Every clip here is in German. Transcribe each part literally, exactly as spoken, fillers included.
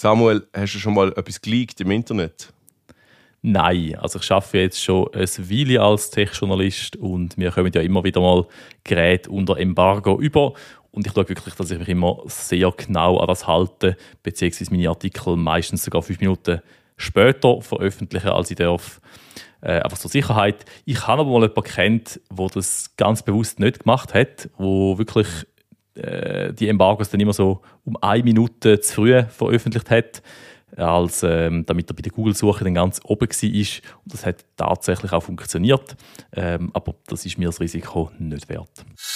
Samuel, hast du schon mal etwas geleakt im Internet? Nein, also ich arbeite jetzt schon eine Weile als Tech-Journalist und wir kommen ja immer wieder mal Geräte unter Embargo über. Und ich schaue wirklich, dass ich mich immer sehr genau an das halte, beziehungsweise meine Artikel meistens sogar fünf Minuten später veröffentlichen, als ich darf. Äh, einfach zur Sicherheit. Ich habe aber mal jemanden kennt, der das ganz bewusst nicht gemacht hat, wo wirklich äh, die Embargos dann immer so um eine Minute zu früh veröffentlicht hat, als ähm, damit er bei der Google-Suche dann ganz oben war. Und das hat tatsächlich auch funktioniert. Ähm, aber das ist mir das Risiko nicht wert.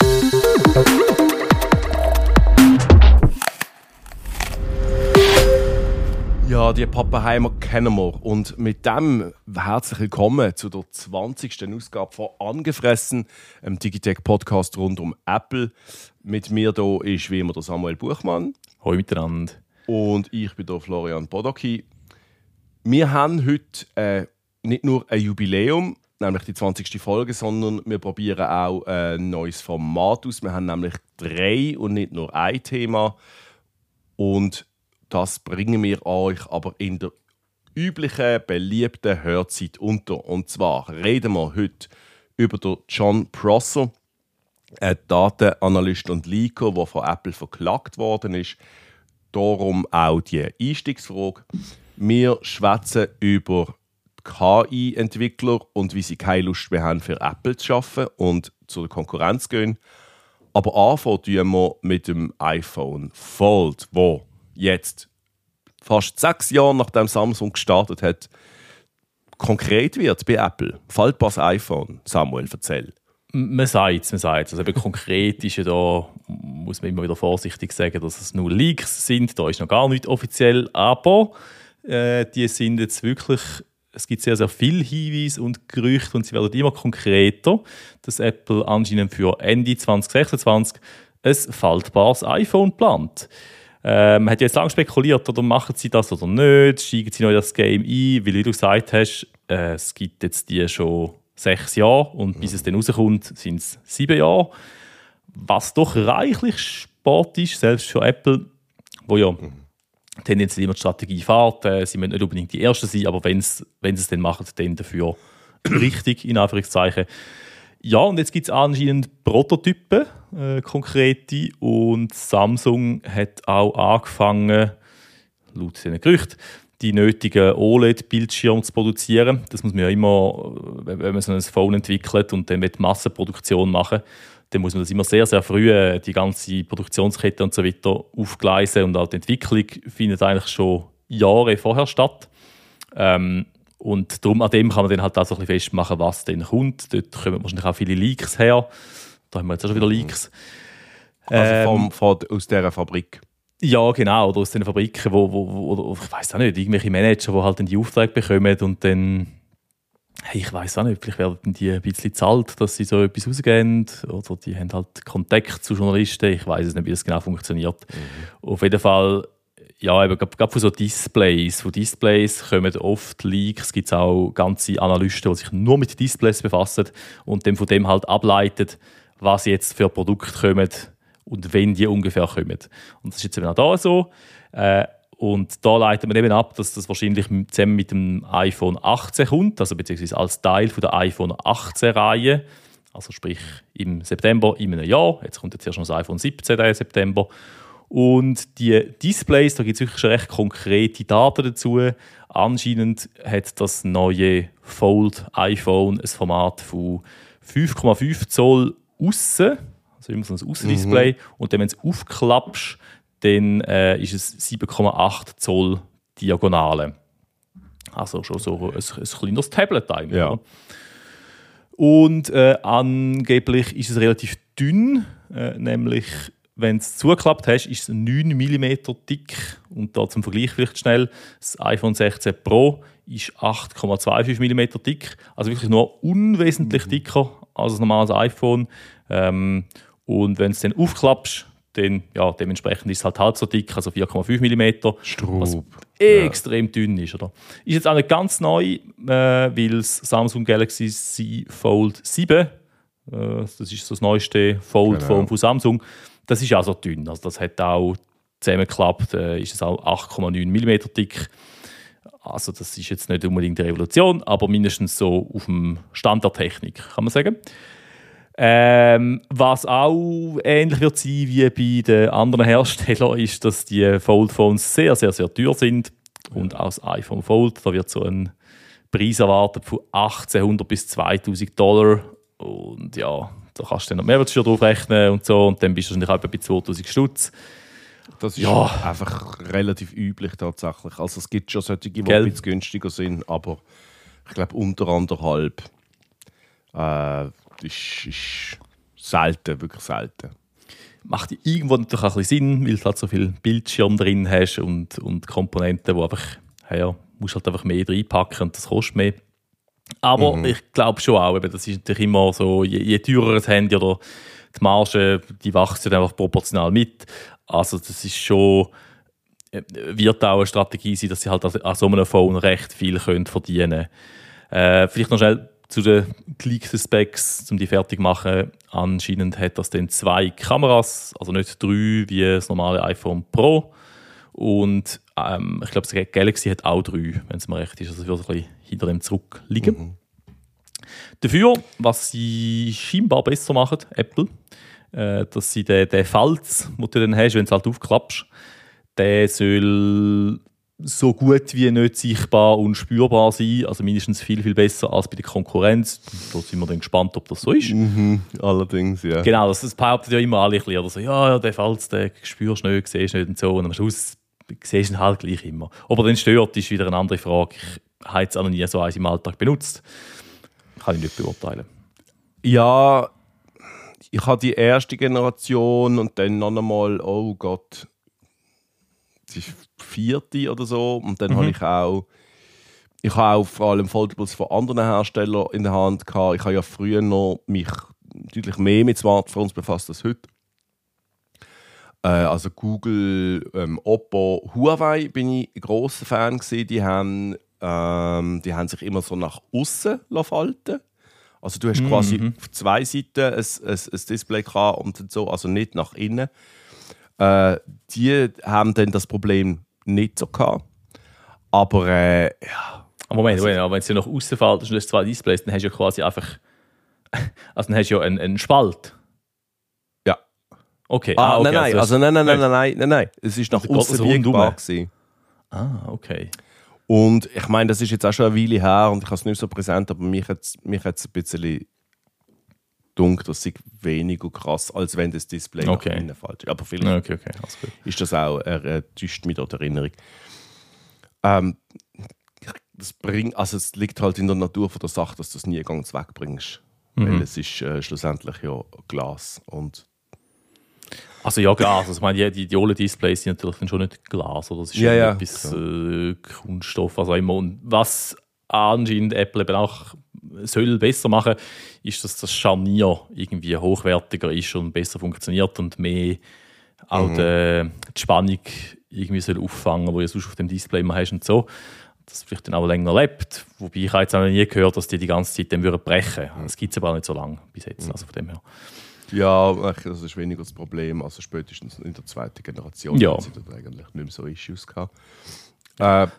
Ja, die Pappenheimer kennen wir. Und mit dem herzlich willkommen zu der zwanzigsten Ausgabe von «Angefressen», einem Digitech-Podcast rund um Apple. Mit mir hier ist wie immer der Samuel Buchmann. Hallo miteinander. Und ich bin der Florian Bodocki. Wir haben heute äh, nicht nur ein Jubiläum, nämlich die zwanzigste Folge, sondern wir probieren auch ein neues Format aus. Wir haben nämlich drei und nicht nur ein Thema. Und das bringen wir euch aber in der üblichen, beliebten Hörzeit unter. Und zwar reden wir heute über den Jon Prosser, ein Datenanalyst und Leaker, der von Apple verklagt worden ist. Darum auch die Einstiegsfrage. Wir schwätzen über K I-Entwickler und wie sie keine Lust mehr haben, für Apple zu arbeiten und zur Konkurrenz gehen. Aber anfangen tun wir mit dem iPhone Fold, wo jetzt, fast sechs Jahre nachdem Samsung gestartet hat, konkret wird bei Apple. Faltbares iPhone. Samuel, erzähl. Man sagt es, man sagt es. Also eben konkret ist ja da, muss man immer wieder vorsichtig sagen, dass es nur Leaks sind. Da ist noch gar nichts offiziell. Aber äh, die sind jetzt wirklich, es gibt sehr, sehr viele Hinweise und Gerüchte und sie werden immer konkreter, dass Apple anscheinend für Ende zwanzig sechsundzwanzig ein faltbares iPhone plant. Äh, man hat jetzt lange spekuliert, oder machen sie das oder nicht, steigen sie noch in das Game ein, weil wie du gesagt hast, äh, es gibt jetzt die schon sechs Jahre und bis es dann rauskommt, sind es sieben Jahre. Was doch reichlich Sport ist, selbst für Apple, wo ja mhm. tendenziell immer die Strategie fährt. Äh, sie müssen nicht unbedingt die Ersten sein, aber wenn sie es dann machen, dann dafür richtig, in Anführungszeichen. Ja, und jetzt gibt es anscheinend Prototypen, äh, konkrete, und Samsung hat auch angefangen, laut diesen Gerüchten, die nötigen O L E D-Bildschirme zu produzieren. Das muss man ja immer, wenn man so ein Phone entwickelt und dann mit Massenproduktion machen, dann muss man das immer sehr, sehr früh, die ganze Produktionskette und so weiter, aufgleisen. Und auch die Entwicklung findet eigentlich schon Jahre vorher statt. Ähm, Und darum, an dem kann man dann halt auch so ein bisschen festmachen, was dann kommt. Dort kommen wahrscheinlich auch viele Leaks her. Da haben wir jetzt auch schon wieder Leaks. Also ähm, vom, von, aus dieser Fabrik? Ja, genau. Oder aus den Fabriken, wo, wo, wo oder ich weiss auch nicht, irgendwelche Manager, die halt dann die Aufträge bekommen und dann, hey, ich weiss auch nicht, vielleicht werden die ein bisschen zahlt, dass sie so etwas rausgeben. Oder die haben halt Kontakt zu Journalisten. Ich weiss nicht, wie das genau funktioniert. Mhm. Auf jeden Fall, ja, eben, gerade von so Displays. Von Displays kommen oft Leaks. Es gibt auch ganze Analysten, die sich nur mit Displays befassen und dann von dem halt ableiten, was jetzt für Produkte kommen und wenn die ungefähr kommen. Und das ist jetzt eben auch da so. Äh, und da leitet man eben ab, dass das wahrscheinlich zusammen mit dem iPhone achtzehn kommt, also beziehungsweise als Teil von der iPhone achtzehn-Reihe. Also sprich im September in einem Jahr. Jetzt kommt jetzt erst noch das iPhone siebzehn im September. Und die Displays, da gibt es wirklich schon recht konkrete Daten dazu. Anscheinend hat das neue Fold-iPhone ein Format von fünf Komma fünf Zoll aussen, also immer so ein Aussendisplay. Mhm. Und dann, wenn du es aufklappst, dann äh, ist es sieben Komma acht Zoll Diagonale. Also schon so ein, ein kleines Tablet eigentlich. Ja. Und äh, angeblich ist es relativ dünn, äh, nämlich wenn du es zugeklappt hast, ist es neun Millimeter dick. Und da zum Vergleich vielleicht schnell, das iPhone sechzehn Pro ist acht Komma fünfundzwanzig Millimeter dick. Also wirklich nur unwesentlich mhm. dicker als ein normales iPhone. Ähm, und wenn du es dann aufklappst, dann ja, dementsprechend ist es halt halb so dick, also vier Komma fünf Millimeter. Strub. Was ja. extrem dünn ist. Oder? Ist jetzt auch nicht ganz neu, äh, weil das Samsung Galaxy Z Fold sieben, äh, das ist so das neueste Fold genau. von Samsung, das ist auch so dünn. Also das hat auch zusammengeklappt, äh, ist es auch acht Komma neun Millimeter dick. Also das ist jetzt nicht unbedingt eine Revolution, aber mindestens so auf dem Stand der Technik, kann man sagen. Ähm, was auch ähnlich wird sein wie bei den anderen Herstellern, ist, dass die Fold-Phones sehr, sehr, sehr teuer sind. Und auch das iPhone Fold, da wird so ein Preis erwartet von achtzehnhundert bis zweitausend Dollar. Und ja, da kannst du dann noch Mehrwertsteuer drauf rechnen und so. Und dann bist du wahrscheinlich etwa bei zweitausend Stutz. Das ist Ja. einfach relativ üblich tatsächlich. Also es gibt schon solche, die Gell? ein bisschen günstiger sind, aber ich glaube unter anderthalb äh, ist, ist selten, wirklich selten. Macht irgendwo natürlich auch ein bisschen Sinn, weil du halt so viel Bildschirm drin hast und, und Komponenten, wo einfach, ja, musst halt einfach mehr reinpacken und das kostet mehr. Aber Mhm. ich glaube schon auch, eben, das ist natürlich immer so, je, je teurer das Handy oder die Marge, die wächst dann einfach proportional mit. Also das ist schon, wird auch eine Strategie sein, dass sie halt an so einem Phone recht viel können verdienen können. Äh, vielleicht noch schnell zu den geleakten Specs, um die fertig zu machen. Anscheinend hat das dann zwei Kameras, also nicht drei wie das normale iPhone Pro. Und ähm, ich glaube, das Galaxy hat auch drei, wenn es mir recht ist. Also es wird ein bisschen hinter dem zurückliegen. Mhm. Dafür, was sie scheinbar besser machen, Apple, äh, dass sie den, den Falz, den du dann hast, wenn du es halt aufklappst, der soll so gut wie nicht sichtbar und spürbar sein, also mindestens viel, viel besser als bei der Konkurrenz. Da sind wir dann gespannt, ob das so ist. Mhm, allerdings, ja. Genau, das, das behauptet ja immer alle ein bisschen, oder so, ja, ja, der Falz, den spürst du nicht, siehst du nicht und so. Und am Schluss siehst du ihn halt gleich immer. Ob er den stört, ist wieder eine andere Frage. Ich habe jetzt auch noch nie so eins im Alltag benutzt. Kann ich nicht beurteilen. Ja, ich habe die erste Generation und dann noch einmal, oh Gott, die vierte oder so. Und dann mhm. habe ich auch, ich habe auch vor allem Foldables von anderen Herstellern in der Hand gehabt. Ich habe ja früher noch mich deutlich mehr mit Smartphones befasst als heute. Äh, also Google, ähm, Oppo, Huawei bin ich ein grosser Fan gewesen. Die haben, ähm, die haben sich immer so nach außen falten. Also du hast mhm. quasi auf zwei Seiten ein, ein, ein Display gehabt und so, also nicht nach innen. Äh, die haben dann das Problem nicht so gehabt. Aber äh, ja. Moment, also, Moment, wenn es ja nach außen fällt und du hast zwei Displays, dann hast du ja quasi einfach. Also dann hast du ja einen, einen Spalt. Ja. Okay. Ah, ah okay. Nein, nein, also, also nein, nein, nein, nein, nein, nein, nein. Es ist nach also außen biegbar gewesen. Ah, okay. Und ich meine, das ist jetzt auch schon eine Weile her und ich habe es nicht so präsent, aber mich hat es mich ein bisschen dunkel, das ist weniger krass, als wenn das Display okay. nach innen fällt. Aber vielleicht okay, okay. Alles gut. ist das auch, er äh, täuscht mich dort Erinnerung. Ähm, das bringt, also es liegt halt in der Natur von der Sache, dass du es nie ganz wegbringst. Mhm. Weil es ist äh, schlussendlich ja Glas. Und also ja, Glas. Also, ich meine, die, die O L E D-Displays sind natürlich schon nicht Glas. Oder? Das ist ja, ja, etwas äh, Kunststoff, was auch immer. Und was anscheinend Apple eben auch soll besser machen, ist, dass das Scharnier irgendwie hochwertiger ist und besser funktioniert und mehr auch mhm. die, die Spannung irgendwie soll auffangen, die du sonst auf dem Display immer hast und so. Das vielleicht dann auch länger lebt. Wobei ich jetzt auch noch nie gehört, dass die die ganze Zeit dann brechen würden. Das gibt es aber auch nicht so lange bis jetzt. Also von dem her. Ja, das ist weniger das Problem. Also spätestens in der zweiten Generation ja. haben sie dort eigentlich nicht mehr so Issues gehabt. Äh,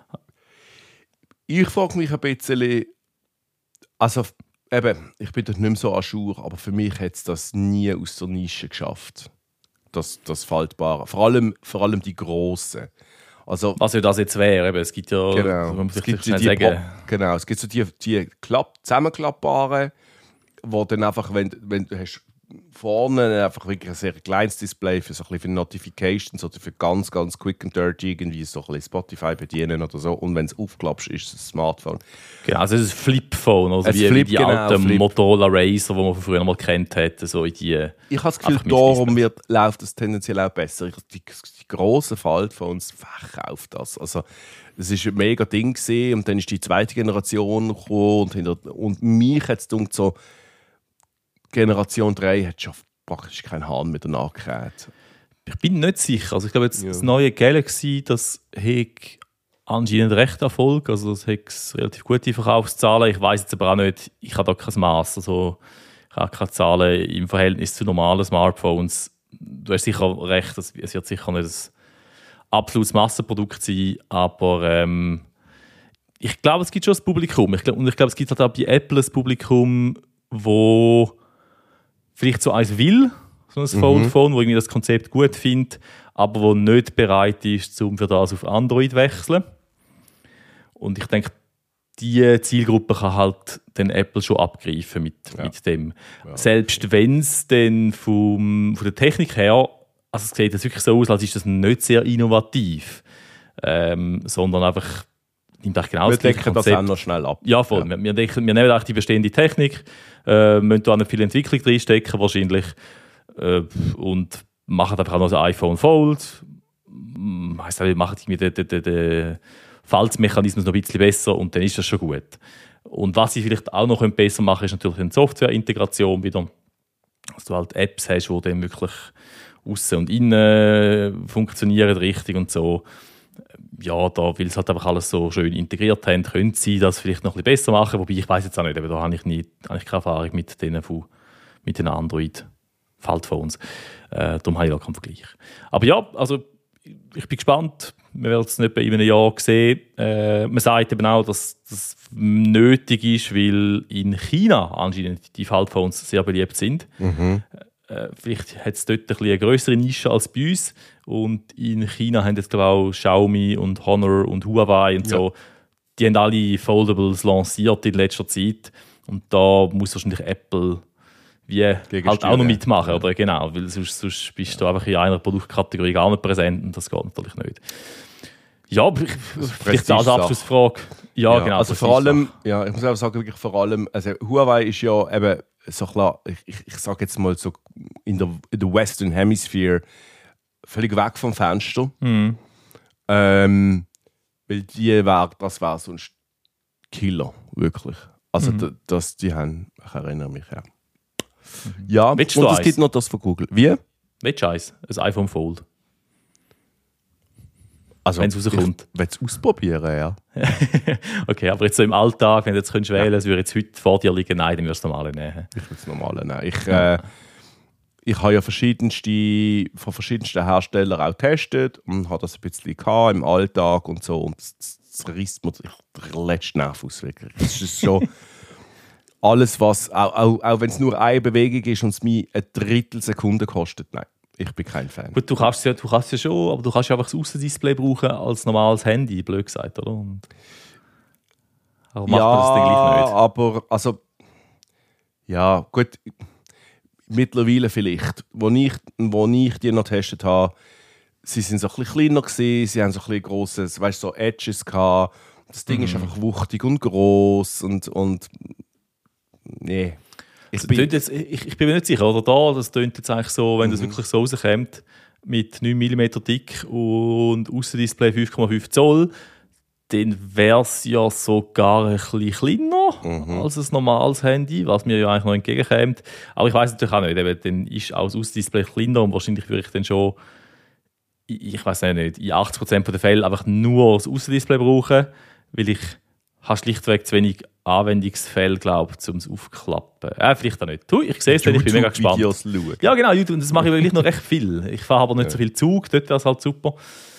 ich frage mich ein bisschen, also eben, ich bin dort nicht mehr so à jour, aber für mich hat es das nie aus der Nische geschafft. Das, das Faltbare. Vor allem, vor allem die Grossen. Also, was ja das jetzt wäre, es gibt ja, genau, man es gibt die sagen. Pro- genau, es gibt so die, die Klapp- zusammenklappbaren, wo dann einfach, wenn, wenn du hast vorne einfach wirklich ein sehr kleines Display für so ein bisschen für Notifications oder für ganz, ganz quick and dirty irgendwie so ein bisschen Spotify bedienen oder so. Und wenn es aufklappst, ist es ein Smartphone. Genau, also es ist ein Flip-Phone, also ein wie, Flip, wie die genau, alten Flip. Motorola Racer, die man von früher mal kennt hat. So in die, ich habe das Gefühl, darum wird, läuft es tendenziell auch besser. Ich, die, die grossen Faltphones verkauft das. Also, das war ein mega Ding gewesen, und dann ist die zweite Generation gekommen und, hinter, und mich hat es gedacht, so Generation drei hat schon praktisch keinen Hahn mehr danach gekriegt. Ich bin nicht sicher. Also ich glaube, jetzt ja. das neue Galaxy, das hat anscheinend recht Erfolg. Also das hat relativ gute Verkaufszahlen. Ich weiß jetzt aber auch nicht, ich habe da kein Maß. Also ich habe keine Zahlen im Verhältnis zu normalen Smartphones. Du hast sicher recht, es wird sicher nicht absolutes Massenprodukt sein, aber ähm, ich glaube, es gibt schon ein Publikum. Ich glaub, und ich glaube, es gibt halt auch bei Apple ein Publikum, wo vielleicht so eins will, so ein mhm. Fold-Phone, wo irgendwie das Konzept gut findet, aber wo nicht bereit ist, um für das auf Android zu wechseln. Und ich denke, diese Zielgruppe kann halt den Apple schon abgreifen mit, ja. mit dem. Ja. Selbst wenn es dann vom, von der Technik her, also es sieht jetzt wirklich so aus, als ist das nicht sehr innovativ, ähm, sondern einfach nimmt eigentlich genau wir das gleiche decken Konzept. Das auch noch schnell ab. Ja, voll. Ja. Wir, wir, denken, wir nehmen auch die bestehende Technik, äh, müssen da nicht viel Entwicklung reinstecken wahrscheinlich äh, und machen einfach auch noch ein iPhone Fold. Heisst, wir machen den, den, den, den Falzmechanismus noch ein bisschen besser und dann ist das schon gut. Und was sie vielleicht auch noch besser machen können, ist natürlich eine Software-Integration wieder. Dass du halt Apps hast, die dann wirklich aussen und innen funktionieren richtig und so. Ja, da, weil es halt einfach alles so schön integriert haben, könnte sie das vielleicht noch ein bisschen besser machen. Wobei ich weiß jetzt auch nicht, aber da habe ich, nicht, habe ich keine Erfahrung mit den, mit den Android-Faltphones. Äh, darum habe ich auch keinen Vergleich. Aber ja, also ich bin gespannt. Wir werden es nicht bei einem Jahr sehen. Äh, man sagt eben auch, dass das nötig ist, weil in China anscheinend die Faltphones sehr beliebt sind. Mhm. Äh, vielleicht hat es dort ein bisschen eine grössere Nische als bei uns. Und in China haben jetzt glaube ich auch Xiaomi und Honor und Huawei und so. Ja. Die haben alle Foldables lanciert in letzter Zeit. Und da muss wahrscheinlich Apple wie halt auch noch mitmachen, ja. Oder? Genau, weil sonst, sonst bist ja. du einfach in einer Produktkategorie gar nicht präsent und das geht natürlich nicht. Ja, aber ich, vielleicht als Abschlussfrage. Ja, ja, genau. Also vor allem, ja, ich muss auch sagen, wirklich vor allem, also Huawei ist ja eben so klar, ich, ich, ich sage jetzt mal so in der, in der Western Hemisphere völlig weg vom Fenster. Mhm. Ähm, weil die wär, das wäre so ein Killer, wirklich. Also mhm. das, die haben, ich erinnere mich, ja. Mhm. Ja, Willst und es gibt noch das von Google. Wie? Willst du eins? Ein iPhone Fold? Also, wenn es rauskommt. Ich will es ausprobieren, ja. Okay, aber jetzt so im Alltag, wenn du jetzt könntest wählen, es würde jetzt heute vor dir liegen, nein, dann würdest du das normale nehmen. Ich würde das normale nehmen. Ich, ja. äh, ich habe ja verschiedenste, von verschiedensten Herstellern auch getestet und habe das ein bisschen gehabt im Alltag und so. Und das, das reißt mir den letzten Nerv aus, wirklich. Das ist so alles, was, auch, auch, auch wenn es nur eine Bewegung ist und es mich ein Drittel Sekunde kostet, nein. Ich bin kein Fan. Gut, du kannst ja, du kannst ja schon, aber du kannst ja einfach das Aussendisplay brauchen als normales Handy, blöd gesagt, oder? Und aber macht ja, man das dann gleich nicht? aber also ja, gut. Mittlerweile vielleicht. Wo ich, wo ich die noch getestet habe, sie sind so ein bisschen kleiner gewesen, sie haben so ein bisschen grosses, weißt du, so Edges gehabt. Das Ding mhm. ist einfach wuchtig und gross und, und nee. Ich bin, jetzt, ich, ich bin mir nicht sicher, oder da, das tönt jetzt eigentlich so, wenn mhm. das wirklich so rauskommt, mit neun Millimeter dick und Aussendisplay fünf Komma fünf Zoll, dann wäre es ja sogar ein bisschen kleiner mhm. als ein normales Handy, was mir ja eigentlich noch entgegenkommt. Aber ich weiss natürlich auch nicht, eben, dann ist auch das Aussendisplay kleiner und wahrscheinlich würde ich dann schon, ich weiss nicht, in achtzig Prozent der Fälle einfach nur das Aussendisplay brauchen, weil ich habe schlichtweg zu wenig Anwendungsfälle, glaube ich, um es aufzuklappen. Äh, vielleicht auch nicht. Du, ich sehe es, ich bin mega gespannt. Videos schauen. Ja, genau, YouTube, und das mache ich wirklich noch recht viel. Ich fahre aber nicht ja. so viel Zug, dort wäre es halt super.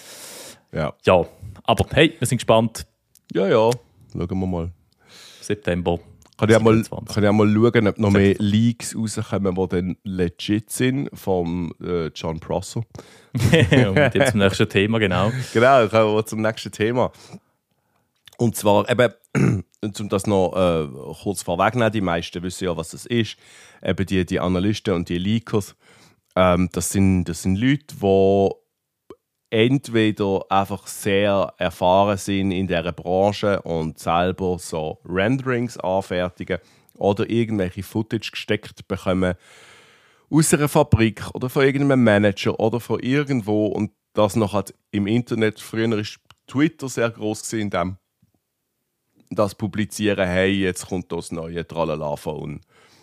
Ja. Ja, aber hey, wir sind gespannt. Ja, ja, schauen wir mal. September. Kann ich auch mal, kann ich auch mal schauen, ob noch mehr Leaks rauskommen, die dann legit sind, vom äh, John Prosser. Und jetzt zum nächsten Thema, genau. Genau, kommen wir zum nächsten Thema. Und zwar, eben, um das noch äh, kurz vorwegnehmen, die meisten wissen ja, was das ist. Eben die, die Analysten und die Leakers, ähm, das, sind, das sind Leute, die entweder einfach sehr erfahren sind in dieser Branche und selber so Renderings anfertigen oder irgendwelche Footage gesteckt bekommen aus einer Fabrik oder von irgendeinem Manager oder von irgendwo und das noch halt im Internet. Früher war Twitter sehr gross gewesen, in dem das publizieren, hey, jetzt kommt das neue Tralala-Phone.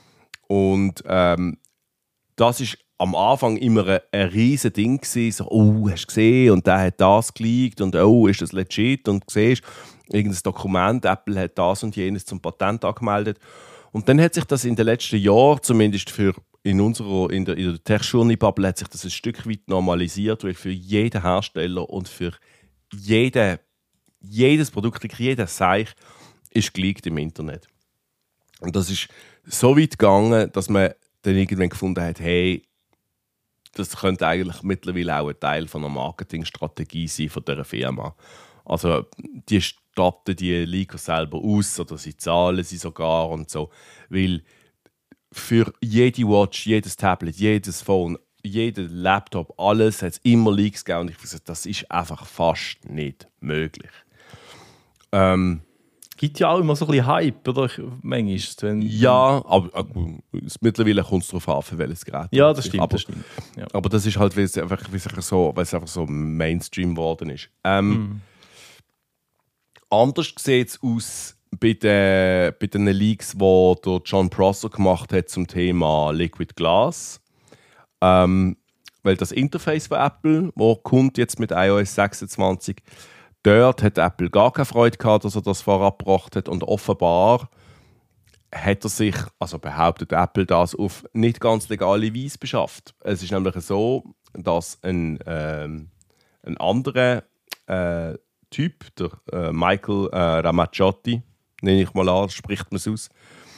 Und ähm, das ist am Anfang immer ein, ein riesen Ding gewesen, so, oh, hast du gesehen, und der hat das geleakt und oh, ist das legit, und du siehst, irgendein Dokument, Apple hat das und jenes zum Patent angemeldet. Und dann hat sich das in den letzten Jahren, zumindest für in unserer in der, in der Tech-Journey-Bubble hat sich das ein Stück weit normalisiert, weil für jeden Hersteller und für jeden, jedes Produkt, jeder Seich ist geleakt im Internet. Und das ist so weit gegangen, dass man dann irgendwann gefunden hat, hey, das könnte eigentlich mittlerweile auch ein Teil von einer Marketingstrategie sein von dieser Firma. Also die statten die Leaker selber aus oder sie zahlen sie sogar und so, weil für jede Watch, jedes Tablet, jedes Phone, jeder Laptop, alles hat es immer Leaks gegeben und ich finde, das ist einfach fast nicht möglich. Ähm, Gibt ja auch immer so ein bisschen Hype, oder? Manchmal, wenn ja, aber, aber mittlerweile kommt es darauf an, für welches Gerät. Ja, das stimmt. Aber das, stimmt. Ja. aber das ist halt, weil es einfach, weil es einfach, so, weil es einfach so Mainstream geworden ist. Ähm, mm. Anders sieht es aus bei den, bei den Leaks, die der Jon Prosser gemacht hat zum Thema Liquid Glass. Ähm, weil das Interface von Apple, das kommt jetzt mit i O S sechsundzwanzig, dort hat Apple gar keine Freude gehabt, dass er das vorab gebracht hat. Und offenbar hat er sich, also behauptet Apple, das auf nicht ganz legale Weise beschafft. Es ist nämlich so, dass ein, ähm, ein anderer äh, Typ, der äh, Michael äh, Ramaciotti, nenne ich mal an, spricht man es aus,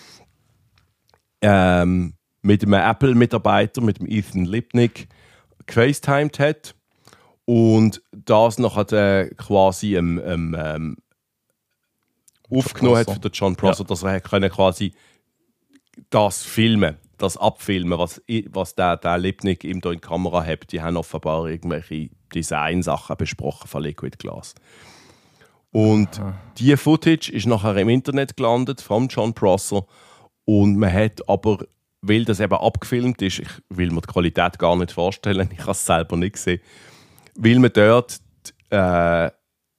ähm, mit einem Apple-Mitarbeiter, mit dem Ethan Lipnick, gefacetimed hat. Und das nachher äh, quasi ähm, ähm, aufgenommen hat für den Jon Prosser, ja. Dass er können quasi das filmen, das abfilmen, was, was der, der Lipnick ihm da in die Kamera hat. Die haben offenbar irgendwelche Design-Sachen besprochen von Liquid Glass. Und Aha. die Footage ist nachher im Internet gelandet vom Jon Prosser und man hat aber, weil das eben abgefilmt ist, ich will mir die Qualität gar nicht vorstellen, ich habe es selber nicht gesehen, weil man dort die, äh,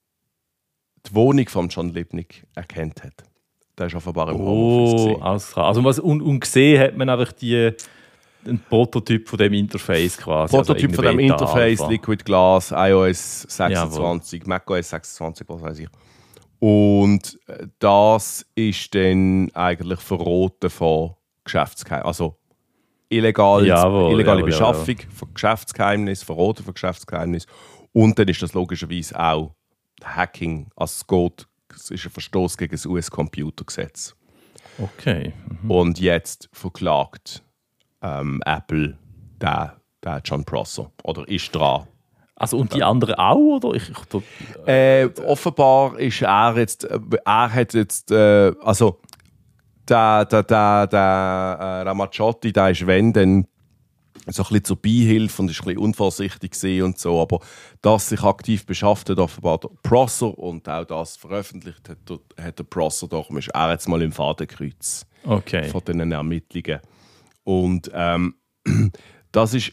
die Wohnung von John Lipnick erkannt hat. Der ist offenbar im Homeoffice gesehen. Alles klar. Also was, und, und gesehen hat man einfach die, einen Prototyp von dem Interface quasi. Prototyp also von dem Interface, Alpha. Liquid Glass, i O S sechsundzwanzig, Jawohl. Mac O S sechsundzwanzig, was weiß ich. Und das ist dann eigentlich Verroten von Geschäftsgeheimnissen. Also illegal, jawohl, illegale jawohl, Beschaffung jawohl. von Geschäftsgeheimnissen, Verroten von Geschäftsgeheimnissen. Und dann ist das logischerweise auch Hacking. Also es geht, es ist ein Verstoß gegen das U S-Computergesetz. Okay. Mhm. Und jetzt verklagt ähm, Apple den, den Jon Prosser. Oder ist dran. Also und die anderen auch? Oder? Ich, ich, äh, offenbar ist er jetzt, er hat jetzt, äh, also der, der, der, der äh, Ramaciotti, der ist wenn dann so ein bisschen zur Beihilfe und ist ein bisschen unvorsichtig gewesen und so, aber das sich aktiv beschafft hat, offenbar der Prosser und auch das veröffentlicht hat, hat der Prosser, darum ist er jetzt mal im Fadenkreuz okay. von diesen Ermittlungen. Und ähm, das ist,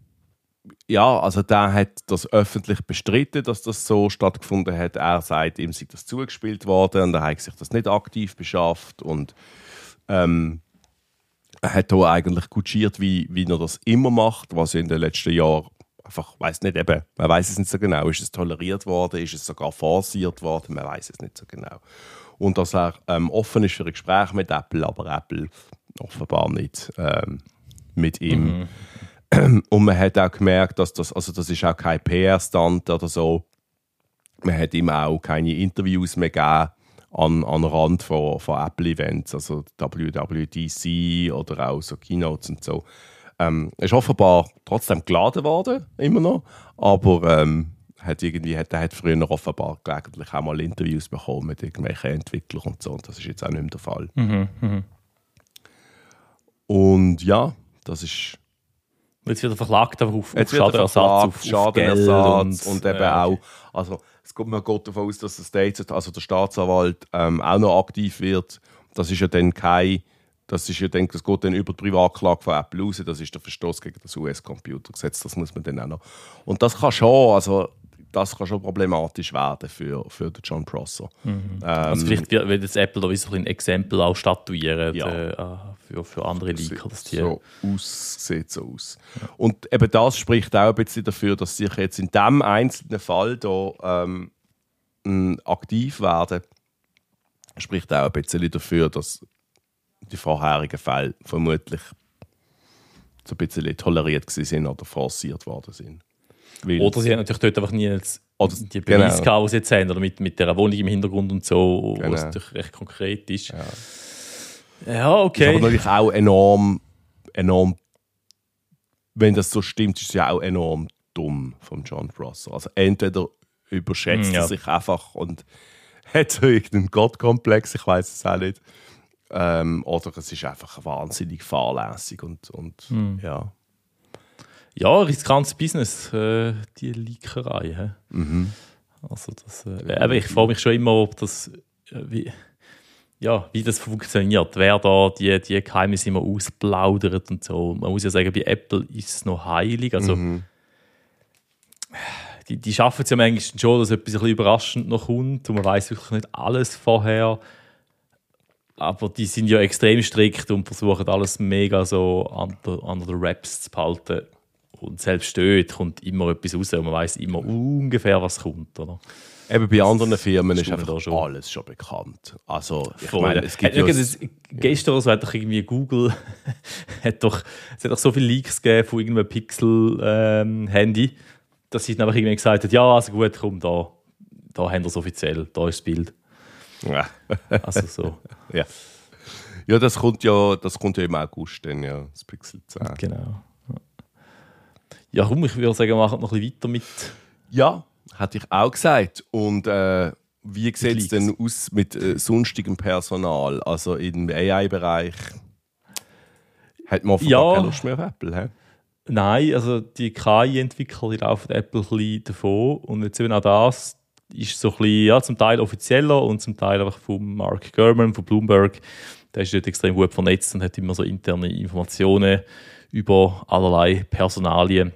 ja, also der hat das öffentlich bestritten, dass das so stattgefunden hat. Er sagt, ihm sei das zugespielt worden und er hat sich das nicht aktiv beschafft und ähm, er hat auch eigentlich kutschiert, wie, wie er das immer macht, was in den letzten Jahren einfach, weiß nicht eben, man weiß es nicht so genau, ist es toleriert worden, ist es sogar forciert worden, man weiß es nicht so genau. Und dass er ähm, offen ist für ein Gespräch mit Apple, aber Apple offenbar nicht ähm, mit ihm. Mhm. Und man hat auch gemerkt, dass das, also das ist auch kein P R-Stunt oder so. Man hat ihm auch keine Interviews mehr gegeben an, an Rand von, von Apple-Events, also W W D C oder auch so Keynotes und so. Ähm, ist offenbar trotzdem geladen worden, immer noch, aber ähm, hat irgendwie, hat, er hat früher offenbar gelegentlich auch mal Interviews bekommen mit irgendwelchen Entwicklern und so, und das ist jetzt auch nicht mehr der Fall. Mhm, mh. Und ja, das ist... Jetzt wird er verklagt auf, auf Schadenersatz, auf, auf Schadenersatz und, und eben äh, okay. auch, also es geht, man geht davon aus, dass der, States, also der Staatsanwalt ähm, auch noch aktiv wird. Das ist ja dann kein, das ist ja dann, das geht dann über die Privatklage von Apple raus, das ist der Verstoß gegen das U S-Computergesetz, das muss man dann auch noch. Und das kann schon, also das kann schon problematisch werden für, für den Jon Prosser. Mhm. Ähm, also vielleicht wird jetzt Apple da so ein Exempel auch statuieren ja. äh, für, für andere Leaker. Das so aus, sieht so aus. Ja. Und eben das spricht auch ein bisschen dafür, dass sich jetzt in diesem einzelnen Fall da, ähm, aktiv werden, spricht auch ein bisschen dafür, dass die vorherigen Fälle vermutlich so ein bisschen toleriert sind oder forciert worden sind. Weil oder sie haben natürlich dort einfach nie oder, die Beweise genau. gehabt, die sie jetzt haben, oder mit, mit dieser Wohnung im Hintergrund und so, Genau. wo es natürlich recht konkret ist. Ja, ja okay. Ist aber natürlich auch enorm, enorm, wenn das so stimmt, ist es ja auch enorm dumm von John Prosser. Also entweder überschätzt Mm, er ja. sich einfach und hat so irgendeinen Gottkomplex, ich weiß es auch nicht. Ähm, oder es ist einfach wahnsinnig fahrlässig und, und Mm. ja. Ja, riskantes Business, äh, die Leakerei. He? Mhm. Also das, äh, aber ich frage mich schon immer, ob das, äh, wie, ja, wie das funktioniert. Wer da die, die Geheimnisse immer ausplaudert und so. Man muss ja sagen, bei Apple ist es noch heilig. Also, Mhm. die, die schaffen es ja manchmal schon, dass etwas ein bisschen überraschend noch kommt und man weiß wirklich nicht alles vorher. Aber die sind ja extrem strikt und versuchen alles mega so under, under the wraps zu behalten. Und selbst dort kommt immer etwas raus und man weiß immer ungefähr, was kommt. Oder? Eben bei anderen Firmen ist Stimmt einfach da schon. alles schon bekannt. Also, ich Voll, meine, ja. es gibt Hat- ja... das, gestern oder so hat doch irgendwie Google hat doch, es hat doch so viele Leaks gegeben von irgendeinem Pixel-Handy, dass sie dann einfach irgendwie gesagt hat, ja, also gut, komm, da, da haben wir es offiziell, da ist das Bild. Ja. Also so, ja. Ja, das kommt ja, das kommt ja im August dann, ja, das Pixel zehn. genau. Ja, komm, ich würde sagen, wir machen noch ein bisschen weiter mit. Ja, hatte ich auch gesagt. Und äh, wie sieht es Leaks. denn aus mit äh, sonstigem Personal? Also im A I-Bereich hat man offenbar Ja. keine Lust mehr auf Apple, hä? Nein, also die K I-Entwickler, die laufen Apple ein bisschen davon. Und jetzt eben auch das ist so ein bisschen, ja, zum Teil offizieller und zum Teil einfach von Mark Gurman, von Bloomberg. Der ist dort extrem gut vernetzt und hat immer so interne Informationen über allerlei Personalien.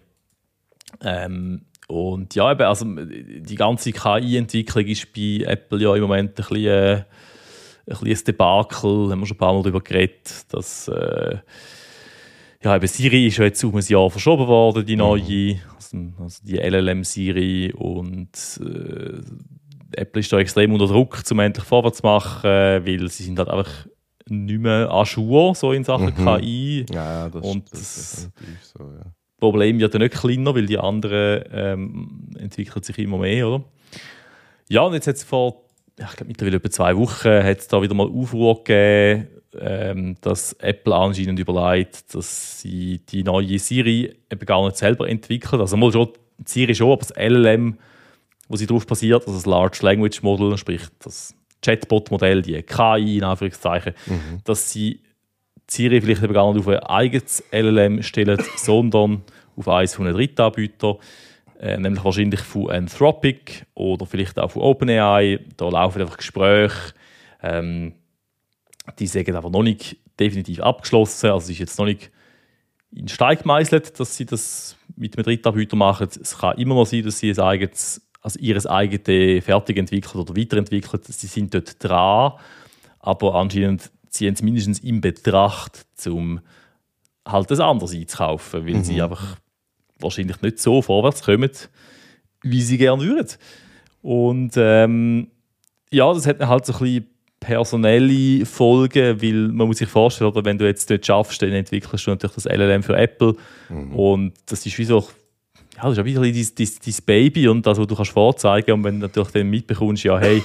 Ähm, und ja, eben, also die ganze K I-Entwicklung ist bei Apple ja im Moment ein bisschen, äh, ein, bisschen ein Debakel. Da haben wir schon ein paar Mal darüber geredet, dass äh, ja, eben Siri ist ja jetzt um ein Jahr verschoben worden, die neue, also, also die L L M-Siri. Und äh, Apple ist da extrem unter Druck, um endlich vorwärts zu machen, weil sie sind halt einfach nicht mehr à jour, so in Sachen Mhm. K I. Ja, das, Und das ist definitiv so, ja. Das Problem wird ja nicht kleiner, weil die anderen ähm, entwickeln sich immer mehr, oder? Ja, und jetzt hat es vor, ja, ich glaube mittlerweile etwa zwei Wochen, hat es da wieder mal Aufruhr gegeben, ähm, dass Apple anscheinend überlegt, dass sie die neue Siri eben gar nicht selber entwickelt. Also mal schon die Siri schon, aber das L L M, wo sie drauf basiert, also das Large Language Model, sprich das Chatbot-Modell, die K I in Anführungszeichen, Mhm. dass sie Siri vielleicht eben gar nicht auf ein eigenes L L M stellen, sondern auf eines von einem Drittanbieter, äh, nämlich wahrscheinlich von Anthropic oder vielleicht auch von OpenAI. Da laufen einfach Gespräche. Ähm, die sagen aber noch nicht definitiv abgeschlossen. Also es ist jetzt noch nicht in Stein gemeißelt, dass sie das mit einem Drittanbieter machen. Es kann immer noch sein, dass sie ein eigenes, also ihr eigenes fertig entwickelt oder weiterentwickelt. Sie sind dort dran, aber anscheinend ziehen sie mindestens in Betracht, um halt das anderes einzukaufen, weil Mhm. sie einfach wahrscheinlich nicht so vorwärts kommen, wie sie gerne würden. Und ähm, ja, das hat halt so ein bisschen personelle Folgen, weil man muss sich vorstellen, oder wenn du jetzt dort schaffst, dann entwickelst du natürlich das L L M für Apple. Mhm. Und das ist wie so, ja, das ist ja wieder dein, dein, dein Baby und das, was du kannst vorzeigen. Und wenn du natürlich dann mitbekommst, ja, hey,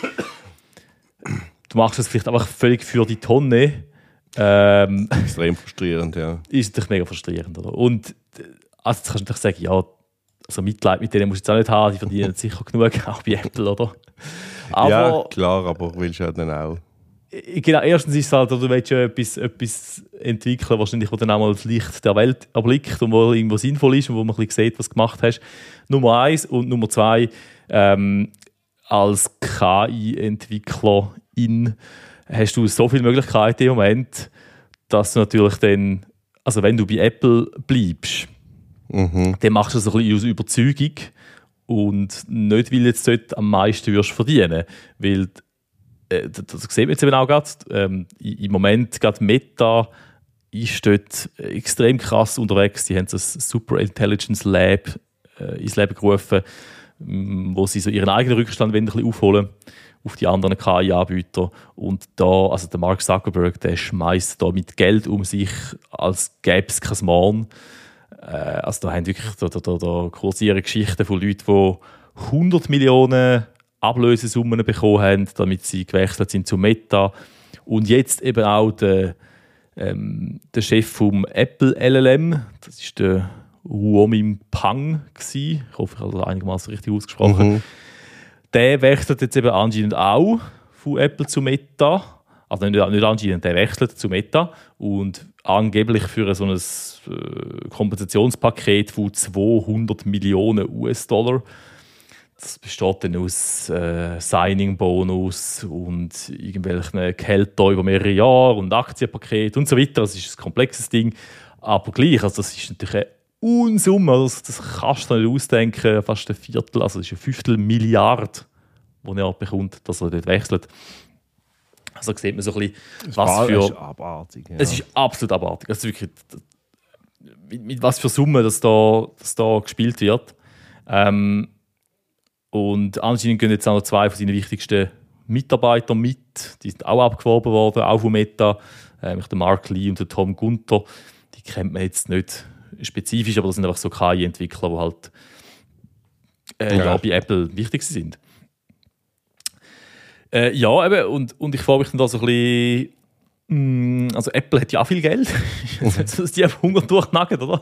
du machst das vielleicht einfach völlig für die Tonne, ähm, Extrem frustrierend, ja. ist natürlich mega frustrierend. Oder? Und äh, also jetzt kannst du natürlich sagen, ja, also Mitleid mit denen musst du jetzt auch nicht haben, die verdienen sicher genug, auch bei Apple, oder? Aber ja, klar, aber willst du ja dann auch. äh, genau, erstens ist es halt, du willst ja etwas, etwas entwickeln, wahrscheinlich, wo dann auch mal das Licht der Welt erblickt und wo irgendwo sinnvoll ist und wo man ein bisschen sieht, was du gemacht hast. Nummer eins. Und Nummer zwei, ähm, als K I-Entwicklerin hast du so viele Möglichkeiten im Moment, dass du natürlich dann, also wenn du bei Apple bleibst, Mhm. dann machst du das ein bisschen aus Überzeugung und nicht, weil du jetzt dort am meisten wirst verdienen. Weil, äh, das, das sieht man jetzt eben auch gerade, ähm, im Moment gerade Meta ist dort extrem krass unterwegs. Die haben so ein Super Intelligence Lab äh, ins Leben gerufen, m, wo sie so ihren eigenen Rückstand wollen, ein bisschen aufholen. auf die anderen K I-Anbieter. Und da, also der Mark Zuckerberg, der schmeißt da mit Geld um sich, als gäbe es kein Morgen. Äh, also da haben wirklich, da, da, da, da kursieren Geschichten von Leuten, die hundert Millionen Ablösesummen bekommen haben, damit sie gewechselt sind zu Meta. Und jetzt eben auch der, ähm, der Chef vom Apple L L M, das ist der Huomin Pang gewesen. Ich hoffe, ich habe das einigermaßen richtig ausgesprochen. Mhm. Der wechselt jetzt eben anscheinend auch von Apple zu Meta. Also nicht, nicht anscheinend, der wechselt zu Meta. Und angeblich für so ein äh, Kompensationspaket von zweihundert Millionen U S-Dollar. Das besteht dann aus äh, Signing-Bonus und irgendwelchen Gehältern über mehrere Jahre und Aktienpaket und so weiter. Das ist ein komplexes Ding. Aber gleich, also das ist natürlich eine Unsumme. Das, das kannst du nicht ausdenken. Fast ein Viertel, also das ist ein Fünftel Milliarde, die er bekommt, dass er dort wechselt. Also da sieht man so ein bisschen, was für... Es ist abartig. Ja. Es ist absolut abartig. Also wirklich, mit, mit was für Summen das da, das da gespielt wird. Ähm, Und anscheinend gehen jetzt auch noch zwei von seinen wichtigsten Mitarbeitern mit. Die sind auch abgeworben worden, auch von Meta. Ähm, der Mark Lee und der Tom Gunther. Die kennt man jetzt nicht spezifisch, aber das sind einfach so K I-Entwickler, die halt äh, ja. Ja, bei Apple wichtig sind. Äh, ja, eben, und, und ich frage mich dann da so ein bisschen, mh, also Apple hat ja auch viel Geld. dass die einfach Hunger durchnagen, oder?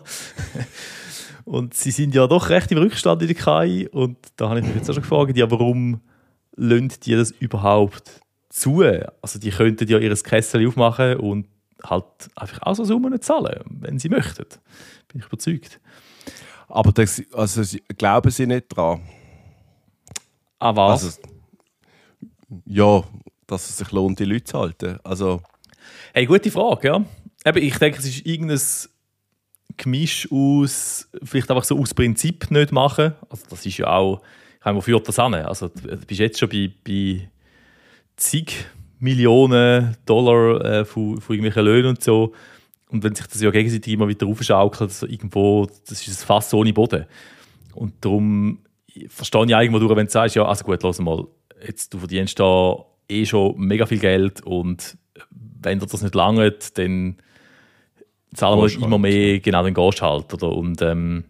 Und sie sind ja doch recht im Rückstand in der K I. Und da habe ich mich jetzt auch schon gefragt, ja, warum lassen die das überhaupt zu? Also die könnten ja ihr Kessel aufmachen und halt einfach auch so Summen zahlen, wenn sie möchten. Bin ich überzeugt. Aber das, also, glauben Sie nicht dran? Ah, was? Also, ja, dass es sich lohnt, die Leute zu halten. Also, hey, gute Frage, ja. Eben, ich denke, es ist irgendein Gemisch aus, vielleicht einfach so aus Prinzip nicht machen. Also das ist ja auch, ich meine, wo führt das an? Also du bist jetzt schon bei, bei zig Millionen Dollar äh, von, von irgendwelchen Löhnen und so. Und wenn sich das ja gegenseitig immer wieder aufschaukelt, also irgendwo, das ist ein Fass ohne Boden. Und darum verstehe ich irgendwo durch, wenn du sagst, ja, also gut, lass mal, jetzt, du verdienst da eh schon mega viel Geld und wenn dir das nicht langt, dann zahlen wir immer mehr, genau, den gehst halt. Oder? Und ähm,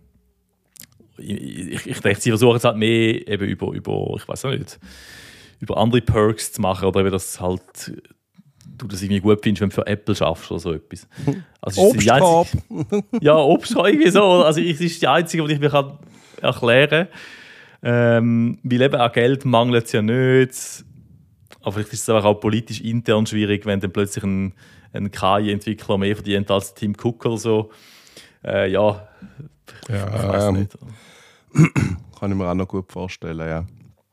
ich, ich denke, sie versuchen es halt mehr eben über, über ich weiß nicht, über andere Perks zu machen oder eben, dass halt du das irgendwie gut findest, wenn du für Apple schaffst oder so etwas. Also Obstkorb! Ja, Obstkorb irgendwie so. Also es ist die einzige, die ich mir kann erklären kann. Ähm, weil eben an Geld mangelt es ja nicht. Aber vielleicht ist es auch politisch intern schwierig, wenn dann plötzlich ein ein K I-Entwickler mehr verdient als Tim Cook oder so. Äh, ja, ja, ich weiß ähm, nicht. Kann ich mir auch noch gut vorstellen, ja.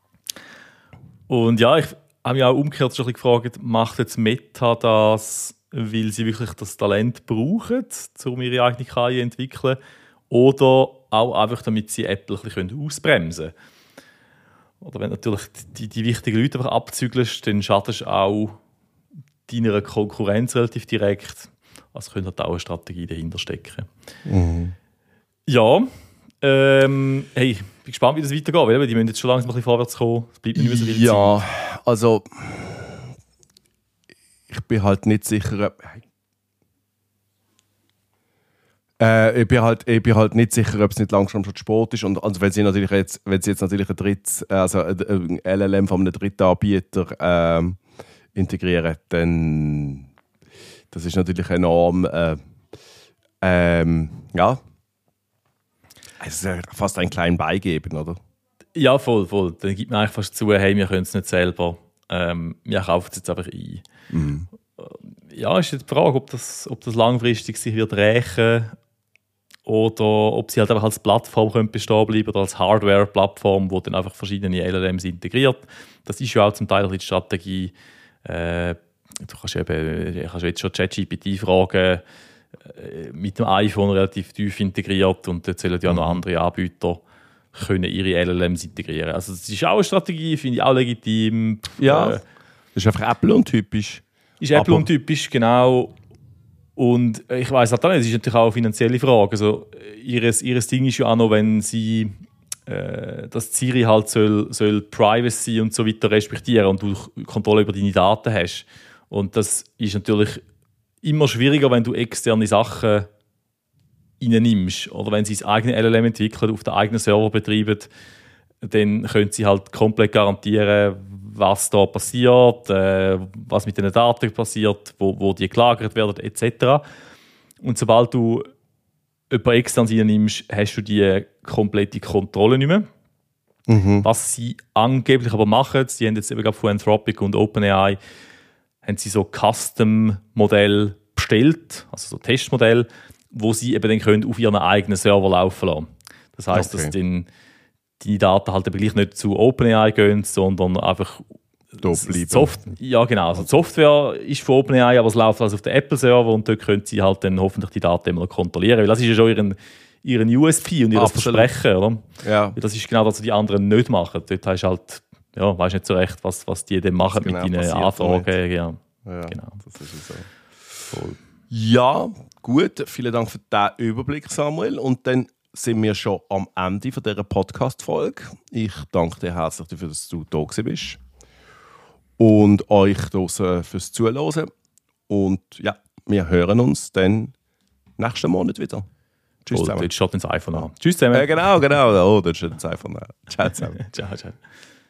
Und ja, ich habe mich auch umgekehrt schon ein bisschen gefragt, macht jetzt Meta das, weil sie wirklich das Talent brauchen, um ihre eigene K I zu entwickeln, oder auch einfach, damit sie Apple ein bisschen ausbremsen können? Oder wenn natürlich die, die wichtigen Leute einfach abzügelst, dann schadest du auch deiner Konkurrenz relativ direkt. Also könnte halt auch eine Strategie dahinter stecken. Mhm. Ja, ähm, hey, ich bin gespannt, wie das weitergeht, weil die müssen jetzt schon langsam ein bisschen vorwärts kommen. Es bleibt nicht mehr so viel ja, Zeit. Ja, also ich bin halt nicht sicher, ob, äh, ich, bin halt, ich bin halt nicht sicher, ob es nicht langsam schon Sport ist. Und also wenn sie natürlich jetzt, wenn sie jetzt natürlich ein drittes, also ein L L M von einem dritten Anbieter ähm, integrieren, dann das ist natürlich enorm äh, ähm, ja, es ist fast einen kleinen beigeben, oder? Ja, voll, voll. Dann gibt man eigentlich fast zu, hey, wir können es nicht selber, ähm, wir kaufen es jetzt einfach ein. Mhm. Ja, ist jetzt die Frage, ob das, ob das langfristig sich wird rächen oder ob sie halt einfach als Plattform können bestehen bleiben oder als Hardware-Plattform, wo dann einfach verschiedene L L Ms integriert. Das ist ja auch zum Teil die Strategie. Äh, du kannst, eben, kannst jetzt schon ChatGPT fragen, äh, mit dem iPhone relativ tief integriert und jetzt sollen ja noch andere Anbieter können ihre L L Ms integrieren. Also das ist auch eine Strategie, finde ich auch legitim. Ja, äh, das ist einfach Apple-untypisch. Ist Apple-untypisch, genau. Und ich weiss halt auch nicht, es ist natürlich auch eine finanzielle Frage. Also, ihres, ihres Ding ist ja auch noch, wenn sie äh, dass Siri halt soll, soll Privacy und so weiter respektieren und du Kontrolle über deine Daten hast. Und das ist natürlich immer schwieriger, wenn du externe Sachen reinnimmst. Oder wenn sie das eigene L L M entwickeln, auf den eigenen Server betreiben, dann können sie halt komplett garantieren, was da passiert, äh, was mit den Daten passiert, wo, wo die gelagert werden, et cetera. Und sobald du jemanden extern reinnimmst, hast du die komplette Kontrolle nicht mehr. Mhm. Was sie angeblich aber machen, sie haben jetzt eben gerade von Anthropic und OpenAI haben sie so Custom-Modell bestellt, also so Testmodell, wo sie eben dann können auf ihren eigenen Server laufen lassen. Das heisst, Okay. dass dann die Daten halt eben gleich nicht zu OpenAI gehen, sondern einfach Da bleiben. Soft- ja, genau. Also die Software ist von OpenAI, aber es läuft also auf den Apple-Server und dort können sie halt dann hoffentlich die Daten immer kontrollieren. Weil das ist ja schon ihren, ihren U S P und ihr Absolut. Versprechen, oder? Ja. Weil das ist genau das, was die anderen nicht machen. Dort hast du halt, ja, weißt nicht so recht, was, was die dann machen genau mit deinen passiert Anfragen. Ja. Ja, Genau. das ist so. Voll. Ja, gut. Vielen Dank für diesen Überblick, Samuel. Und dann sind wir schon am Ende von dieser Podcast-Folge. Ich danke dir herzlich dafür, dass du da gewesen bist. Und euch draussen fürs Zuhören. Und ja, wir hören uns dann nächsten Monat wieder. Tschüss Cool, zusammen. dort schaut ins iPhone an. Tschüss zusammen. Ja, genau, genau. Oh, das ist ein iPhone. Ciao zusammen. Ciao, ciao.